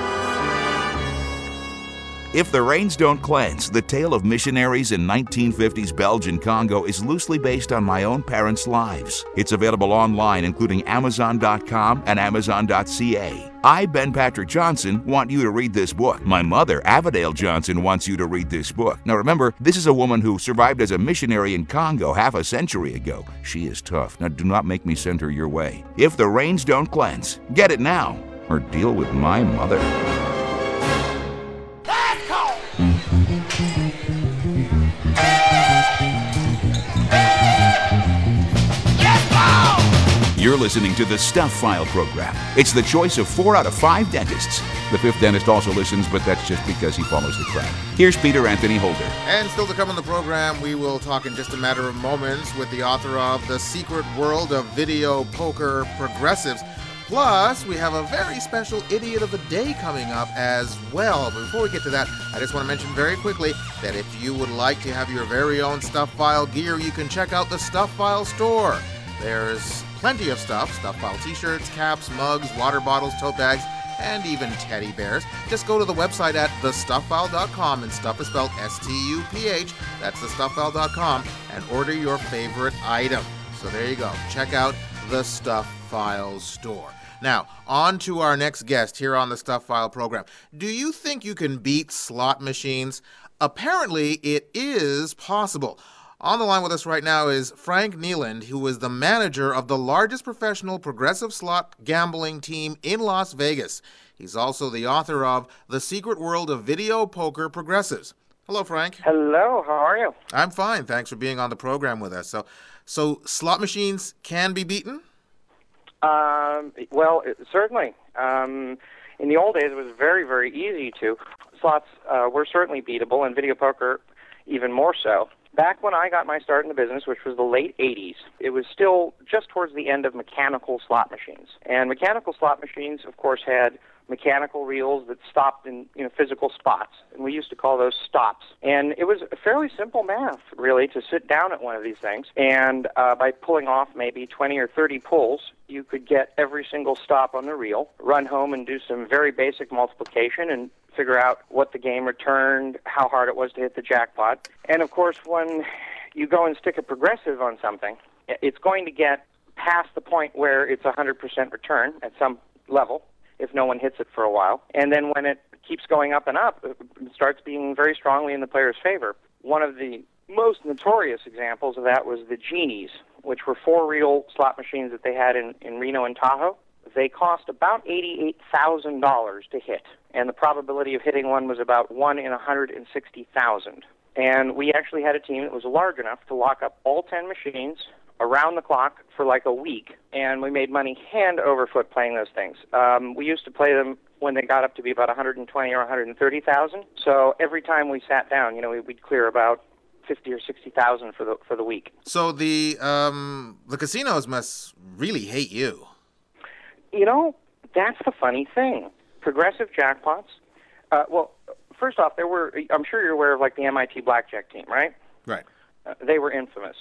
Speaker 3: If the Rains Don't Cleanse, the tale of missionaries in nineteen fifties Belgian Congo, is loosely based on my own parents' lives. It's available online, including Amazon dot com and Amazon dot c a. I, Ben Patrick Johnson, want you to read this book. My mother, Avadale Johnson, wants you to read this book. Now remember, this is a woman who survived as a missionary in Congo half a century ago. She is tough. Now do not make me send her your way. If the Rains Don't Cleanse, get it now, or deal with my mother. You're listening to the Stuff File program. It's the choice of four out of five dentists. The fifth dentist also listens, but that's just because he follows the crowd. Here's Peter Anthony Holder.
Speaker 4: And still to come on the program, we will talk in just a matter of moments with the author of The Secret World of Video Poker Progressives. Plus, we have a very special Idiot of the Day coming up as well. But before we get to that, I just want to mention very quickly that if you would like to have your very own Stuff File gear, you can check out the Stuff File store. There's plenty of stuff, Stuff File t-shirts, caps, mugs, water bottles, tote bags, and even teddy bears. Just go to the website at the stuff file dot com, and stuff is spelled S T U P H, that's the stuff file dot com, and order your favorite item. So there you go. Check out the Stuff File store. Now, on to our next guest here on the Stuff File program. Do you think you can beat slot machines? Apparently, it is possible. On the line with us right now is Frank Neeland, who is the manager of the largest professional progressive slot gambling team in Las Vegas. He's also the author of The Secret World of Video Poker Progressives. Hello, Frank.
Speaker 7: Hello, how are you?
Speaker 4: I'm fine. Thanks for being on the program with us. So, so slot machines can be beaten?
Speaker 7: Um, well, it, certainly. Um, in the old days, it was very, very easy to. Slots uh, were certainly beatable, and video poker even more so. Back when I got my start in the business, which was the late eighties, it was still just towards the end of mechanical slot machines. And mechanical slot machines, of course, had mechanical reels that stopped in you know physical spots, and we used to call those stops. And it was a fairly simple math, really, to sit down at one of these things, and uh, by pulling off maybe twenty or thirty pulls, you could get every single stop on the reel, run home and do some very basic multiplication, and figure out what the game returned, how hard it was to hit the jackpot. And of course, when you go and stick a progressive on something, it's going to get past the point where it's a one hundred percent return at some level, if no one hits it for a while. And then when it keeps going up and up, it starts being very strongly in the player's favor. One of the most notorious examples of that was the Genies, which were four-reel slot machines that they had in, in Reno and Tahoe. They cost about eighty-eight thousand dollars to hit, and the probability of hitting one was about one in one hundred sixty thousand. And we actually had a team that was large enough to lock up all ten machines around the clock for like a week, and we made money hand over foot playing those things. Um, we used to play them when they got up to be about one hundred twenty or one hundred thirty thousand. So every time we sat down, you know, we'd clear about fifty or sixty thousand for the for the week.
Speaker 4: So the um, the casinos must really hate you.
Speaker 7: You know, that's the funny thing. Progressive jackpots. Uh, well, first off, there were. I'm sure you're aware of like the M I T blackjack team, right?
Speaker 4: Right.
Speaker 7: Uh, they were infamous.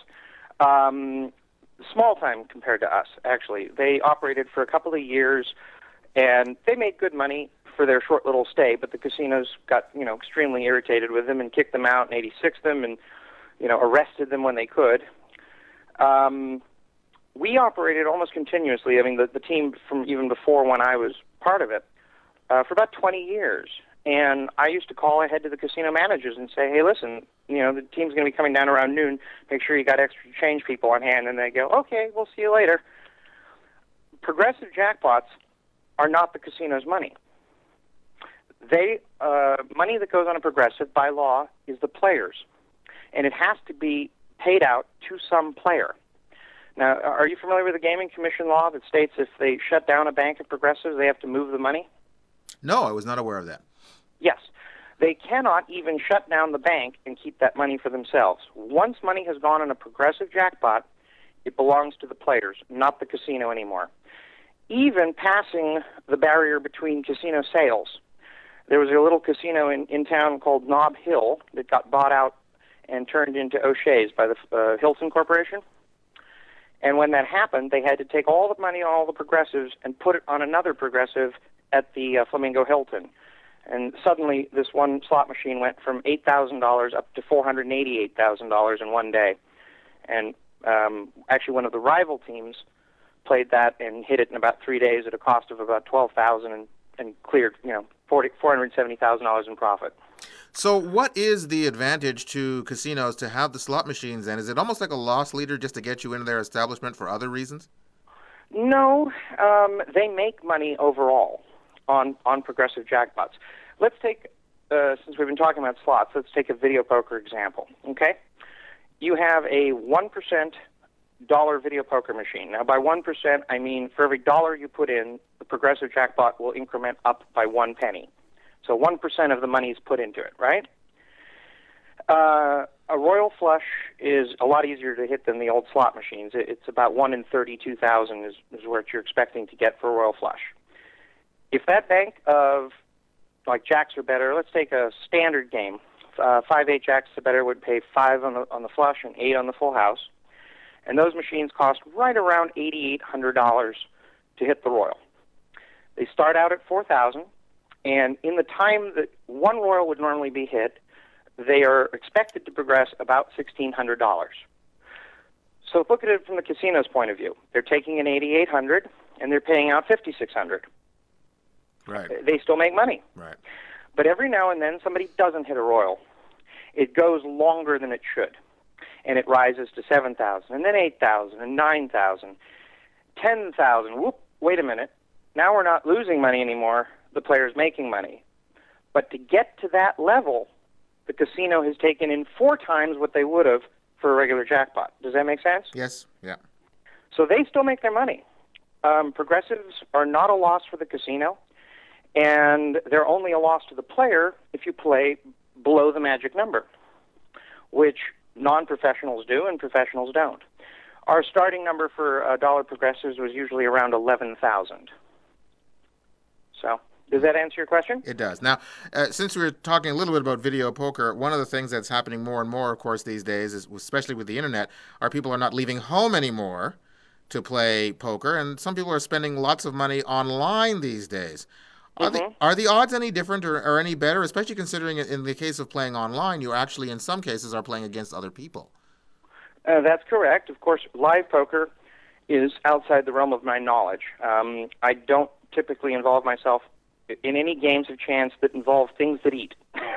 Speaker 7: Um, small time compared to us, actually. They operated for a couple of years, and they made good money for their short little stay. But the casinos got you know extremely irritated with them and kicked them out and eighty-sixed them and you know arrested them when they could. Um, We operated almost continuously, I mean, the, the team from even before when I was part of it, uh, for about twenty years. And I used to call ahead to the casino managers and say, hey, listen, you know, the team's going to be coming down around noon. Make sure you got extra change people on hand. And they go, okay, we'll see you later. Progressive jackpots are not the casino's money. They uh, money that goes on a progressive, by law, is the player's. And it has to be paid out to some player. Now, are you familiar with the Gaming Commission law that states if they shut down a bank of progressives, they have to move the money?
Speaker 4: No, I was not aware of that.
Speaker 7: Yes. they cannot even shut down the bank and keep that money for themselves. Once money has gone in a progressive jackpot, it belongs to the players, not the casino anymore. Even passing the barrier between casino sales. There was a little casino in, in town called Nob Hill that got bought out and turned into O'Shea's by the uh, Hilton Corporation. And when that happened, they had to take all the money on all the progressives and put it on another progressive at the uh, Flamingo Hilton. And suddenly, this one slot machine went from eight thousand dollars up to four hundred eighty-eight thousand dollars in one day. And um, actually, one of the rival teams played that and hit it in about three days at a cost of about twelve thousand dollars and, and cleared, you know, four hundred seventy thousand dollars in profit.
Speaker 4: So what is the advantage to casinos to have the slot machines then? Is it almost like a loss leader just to get you into their establishment for other reasons?
Speaker 7: No, um, they make money overall on, on progressive jackpots. Let's take, uh, since we've been talking about slots, let's take a video poker example, okay? You have a one percent dollar video poker machine. Now, by one percent, I mean for every dollar you put in, the progressive jackpot will increment up by one penny. So one percent of the money is put into it, right? Uh, a royal flush is a lot easier to hit than the old slot machines. It's about one in thirty-two thousand is, is what you're expecting to get for a royal flush. If that bank of, like, jacks or better, let's take a standard game. Uh, five, eight jacks or better would pay five on the, on the flush and eight on the full house. And those machines cost right around eight thousand eight hundred dollars to hit the royal. They start out at four thousand dollars. And in the time that one royal would normally be hit, they are expected to progress about sixteen hundred dollars. So look at it from the casino's point of view. They're taking in eight thousand eight hundred dollars, and they're paying out five thousand six hundred dollars.
Speaker 4: Right.
Speaker 7: They still make money.
Speaker 4: Right.
Speaker 7: But every now and then somebody doesn't hit a royal. It goes longer than it should, and it rises to seven thousand dollars, and then eight thousand dollars, and nine thousand dollars, ten thousand dollars. Whoop, wait a minute. Now we're not losing money anymore. The player's making money. But to get to that level, the casino has taken in four times what they would have for a regular jackpot. Does that make sense?
Speaker 4: Yes, yeah.
Speaker 7: So they still make their money. Um, progressives are not a loss for the casino, and they're only a loss to the player if you play below the magic number, which non-professionals do and professionals don't. Our starting number for uh, dollar progressives was usually around eleven thousand. So... does that answer your question?
Speaker 4: It does. Now, uh, since we were talking a little bit about video poker, one of the things that's happening more and more, of course, these days, is especially with the internet, are people are not leaving home anymore to play poker, and some people are spending lots of money online these days. Are,
Speaker 7: mm-hmm.
Speaker 4: the, are the odds any different or, or any better, especially considering in the case of playing online, you actually, in some cases, are playing against other people?
Speaker 7: Uh, that's correct. Of course, live poker is outside the realm of my knowledge. Um, I don't typically involve myself in any games of chance that involve things that eat.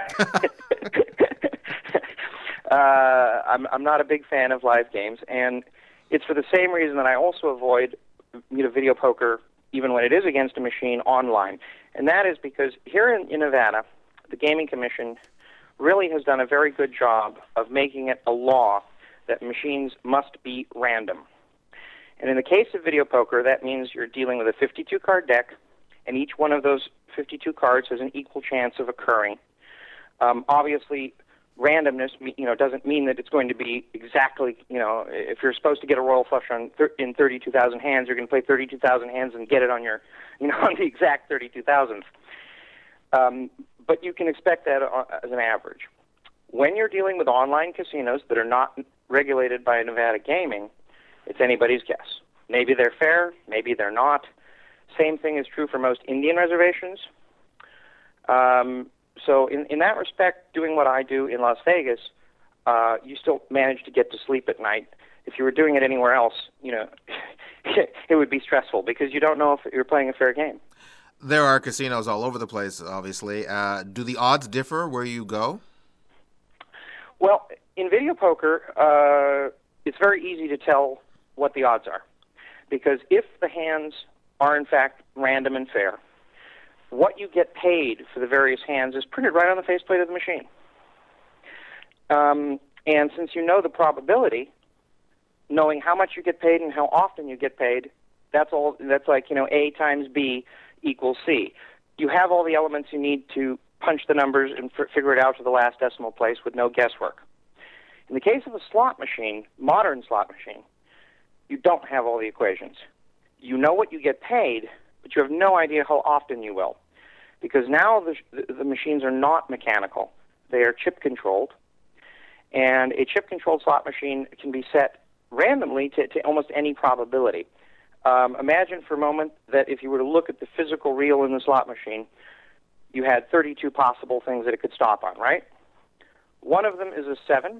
Speaker 7: uh, I'm, I'm not a big fan of live games, and it's for the same reason that I also avoid you know, video poker, even when it is against a machine, online. And that is because here in, in Nevada, the Gaming Commission really has done a very good job of making it a law that machines must be random. And in the case of video poker, that means you're dealing with a fifty-two card deck, and each one of those fifty-two cards has an equal chance of occurring. Um, obviously, randomness, you know, doesn't mean that it's going to be exactly, you know, if you're supposed to get a royal flush on thir- in thirty-two thousand hands, you're going to play thirty-two thousand hands and get it on your, you know, on the exact thirty-two thousandth. Um, but you can expect that as an average. When you're dealing with online casinos that are not regulated by Nevada Gaming, it's anybody's guess. Maybe they're fair, maybe they're not. Same thing is true for most Indian reservations. Um, so in, in that respect, doing what I do in Las Vegas, uh, you still manage to get to sleep at night. If you were doing it anywhere else, you know, it would be stressful because you don't know if you're playing a fair game.
Speaker 4: There are casinos all over the place, obviously. Uh, do the odds differ where you go?
Speaker 7: Well, in video poker, uh, it's very easy to tell what the odds are. Because if the hands are, in fact, random and fair, what you get paid for the various hands is printed right on the faceplate of the machine. Um, and since you know the probability, knowing how much you get paid and how often you get paid, that's all. That's like, you know, A times B equals C. You have all the elements you need to punch the numbers and f- figure it out to the last decimal place with no guesswork. In the case of a slot machine, modern slot machine, you don't have all the equations. You know what you get paid, but you have no idea how often you will. Because now the, the machines are not mechanical. They are chip-controlled. And a chip-controlled slot machine can be set randomly to, to almost any probability. Um, imagine for a moment that if you were to look at the physical reel in the slot machine, you had thirty-two possible things that it could stop on, right? One of them is a seven.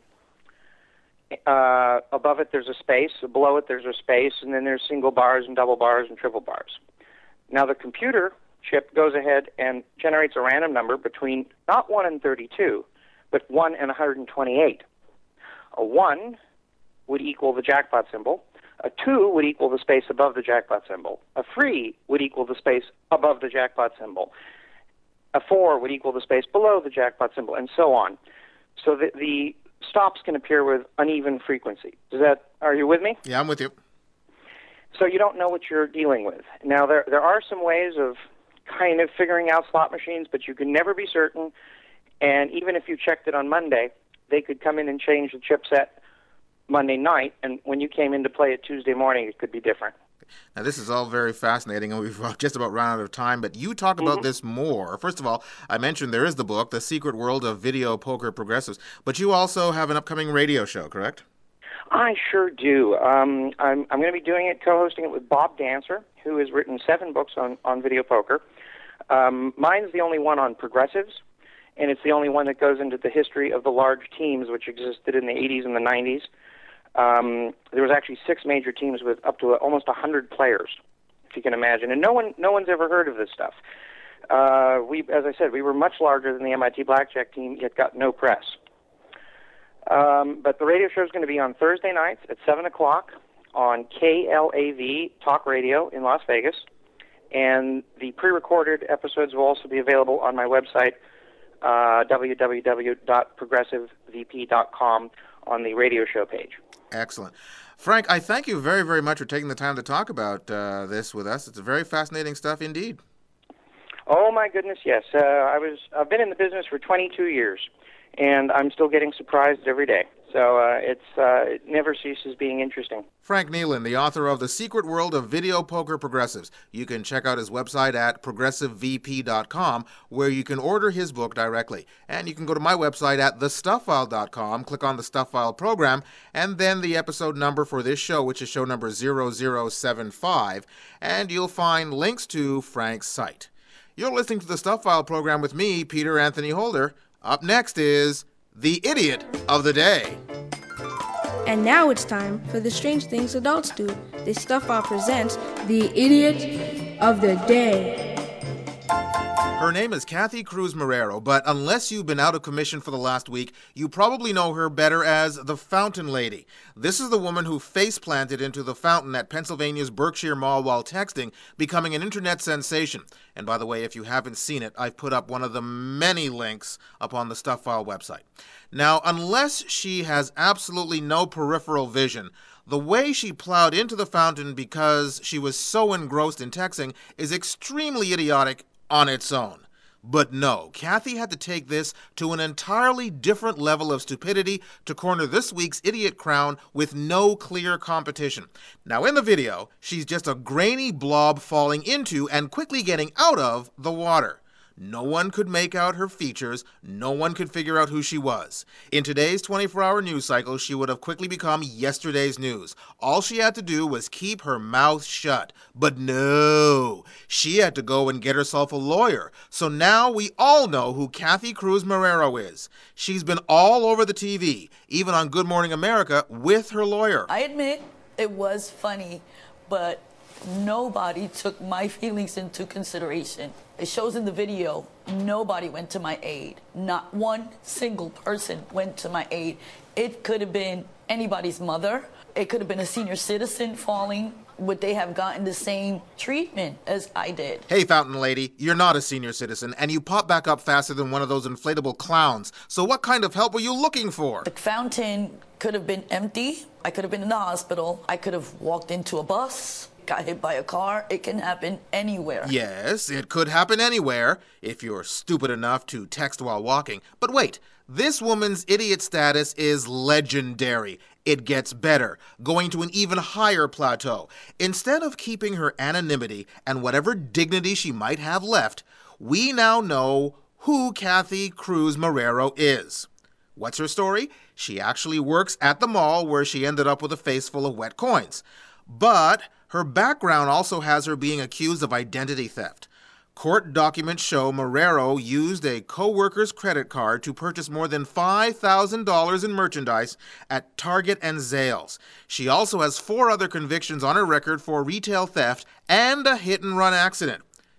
Speaker 7: Uh, above it, there's a space. Below it, there's a space. And then there's single bars and double bars and triple bars. Now, the computer chip goes ahead and generates a random number between not one and thirty-two, but one and one hundred twenty-eight. A one would equal the jackpot symbol. A two would equal the space above the jackpot symbol. A three would equal the space above the jackpot symbol. A four would equal the space below the jackpot symbol, and so on. So the, the stops can appear with uneven frequency. Does that? Are you with me?
Speaker 4: Yeah, I'm with you.
Speaker 7: So you don't know what you're dealing with. Now, there there are some ways of kind of figuring out slot machines, but you can never be certain. And even if you checked it on Monday, they could come in and change the chipset Monday night, and when you came in to play it Tuesday morning, it could be different.
Speaker 4: Now, this is all very fascinating, and we've just about run out of time, but you talk about mm-hmm. this more. First of all, I mentioned there is the book, The Secret World of Video Poker Progressives, but you also have an upcoming radio show, correct?
Speaker 7: I sure do. Um, I'm, I'm going to be doing it, co-hosting it with Bob Dancer, who has written seven books on, on video poker. Um, mine's the only one on progressives, and it's the only one that goes into the history of the large teams which existed in the eighties and the nineties. Um, there was actually six major teams with up to almost one hundred players, if you can imagine, and no one, no one's ever heard of this stuff. Uh, we, as I said, we were much larger than the M I T Blackjack team, yet got no press. Um, but the radio show is going to be on Thursday nights at seven o'clock on K L A V Talk Radio in Las Vegas, and the pre-recorded episodes will also be available on my website, uh, w w w dot progressive v p dot com, on the radio show page.
Speaker 4: Excellent. Frank, I thank you very, very much for taking the time to talk about uh, this with us. It's very fascinating stuff indeed.
Speaker 7: Oh, my goodness, yes. Uh, I was, I've been in the business for twenty-two years, and I'm still getting surprised every day. So uh, it's uh, it never ceases being interesting.
Speaker 4: Frank Nealon, the author of The Secret World of Video Poker Progressives. You can check out his website at progressive v p dot com, where you can order his book directly. And you can go to my website at the stuff file dot com, click on the Stuff File program, and then the episode number for this show, which is show number zero zero seven five, and you'll find links to Frank's site. You're listening to the Stuff File program with me, Peter Anthony Holder. Up next is The Idiot of the Day.
Speaker 13: And now it's time for the Strange Things Adults Do. The Stuff File presents The Idiot of the Day.
Speaker 4: Her name is Kathy Cruz Marrero, but unless you've been out of commission for the last week, you probably know her better as the Fountain Lady. This is the woman who face-planted into the fountain at Pennsylvania's Berkshire Mall while texting, becoming an internet sensation. And by the way, if you haven't seen it, I've put up one of the many links up on the Stuff File website. Now, unless she has absolutely no peripheral vision, the way she plowed into the fountain because she was so engrossed in texting is extremely idiotic on its own. But no, Kathy had to take this to an entirely different level of stupidity to corner this week's idiot crown with no clear competition. Now in the video, she's just a grainy blob falling into and quickly getting out of the water. No one could make out her features. No one could figure out who she was. In today's twenty-four hour news cycle, she would have quickly become yesterday's news. All she had to do was keep her mouth shut. But no, she had to go and get herself a lawyer. So now we all know who Kathy Cruz Marrero is. She's been all over the T V, even on Good Morning America, with her lawyer.
Speaker 14: I admit it was funny, but nobody took my feelings into consideration. It shows in the video, nobody went to my aid. Not one single person went to my aid. It could have been anybody's mother. It could have been a senior citizen falling. Would they have gotten the same treatment as I did?
Speaker 4: Hey, Fountain Lady, you're not a senior citizen, and you pop back up faster than one of those inflatable clowns. So what kind of help were you looking for?
Speaker 14: The fountain could have been empty. I could have been in the hospital. I could have walked into a bus. got hit by a car. It can happen anywhere.
Speaker 4: Yes, it could happen anywhere if you're stupid enough to text while walking. But wait, this woman's idiot status is legendary. It gets better, going to an even higher plateau. Instead of keeping her anonymity and whatever dignity she might have left, we now know who Kathy Cruz Marrero is. What's her story? She actually works at the mall where she ended up with a face full of wet coins. But her background also has her being accused of identity theft. Court documents show Marrero used a co-worker's credit card to purchase more than five thousand dollars in merchandise at Target and Zales. She also has four other convictions on her record for retail theft and a hit-and-run accident.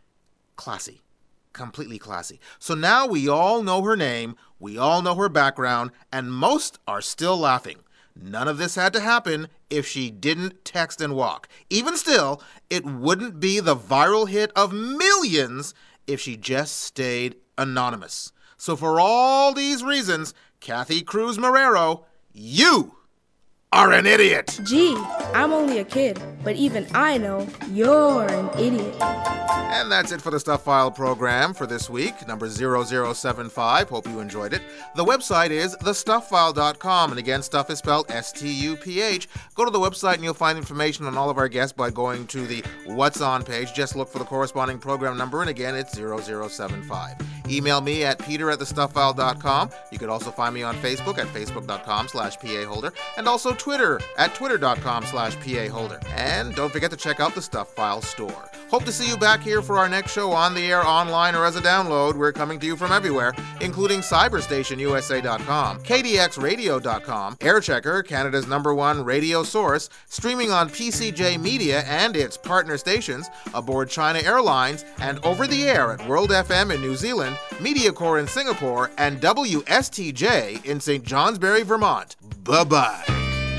Speaker 4: Classy. Completely classy. So now we all know her name, we all know her background, and most are still laughing. None of this had to happen if she didn't text and walk. Even still, it wouldn't be the viral hit of millions if she just stayed anonymous. So for all these reasons, Kathy Cruz Marrero, you are an idiot.
Speaker 13: Gee, I'm only a kid, but even I know you're an idiot.
Speaker 4: And that's it for the Stuff File program for this week, number zero zero seven five. Hope you enjoyed it. The website is the stuff file dot com, and again, stuff is spelled S T U P H. Go to the website and you'll find information on all of our guests by going to the What's On page. Just look for the corresponding program number, and again, it's zero zero seven five. Email me at peter at the stuff file dot com. You can also find me on Facebook at facebook dot com slash P A holder, and also Twitter at twitter dot com slash P A holder. And don't forget to check out the Stuff File store. Hope to see you back here for our next show on the air, online, or as a download. We're coming to you from everywhere, including cyberstation U S A dot com, K D X radio dot com, Airchecker, Canada's number one radio source, streaming on P C J Media and its partner stations, aboard China Airlines, and over the air at World F M in New Zealand, MediaCore in Singapore, and W S T J in Saint Johnsbury, Vermont. Bye-bye.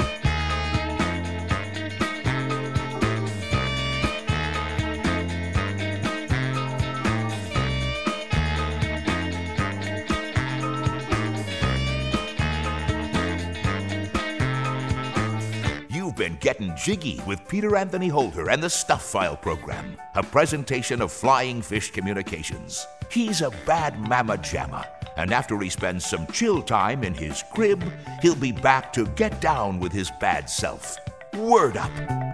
Speaker 3: Been getting jiggy with Peter Anthony Holder and the Stuff File program, a presentation of Flying Fish Communications. He's a bad mama jamma, and after he spends some chill time in his crib, he'll be back to get down with his bad self. Word up.